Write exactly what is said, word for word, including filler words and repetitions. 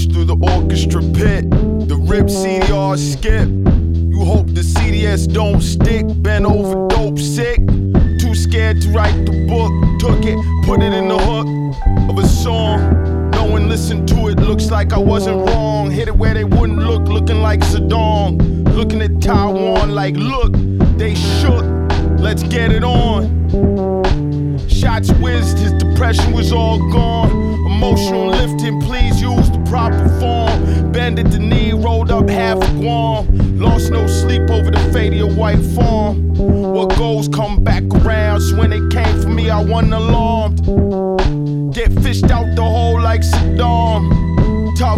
march through the orchestra pit. The rip C D R skip. You hope the C D S don't stick. Bent over dope sick. Too scared to write the book. Took it, put it in the hook of a song. No one listened to it, looks like I wasn't wrong. Hit it where they wouldn't look, looking like Saddam. Looking at Taiwan like, look, they shook. Let's get it on. Shots whizzed, his depression was all gone. Emotional lifting, please use the proper form. Bended the knee, rolled up half a Guam. Lost no sleep over the fate of your white farm. What goes come back around, so when they came for me I wasn't alarmed. Get fished out the hole like Saddam.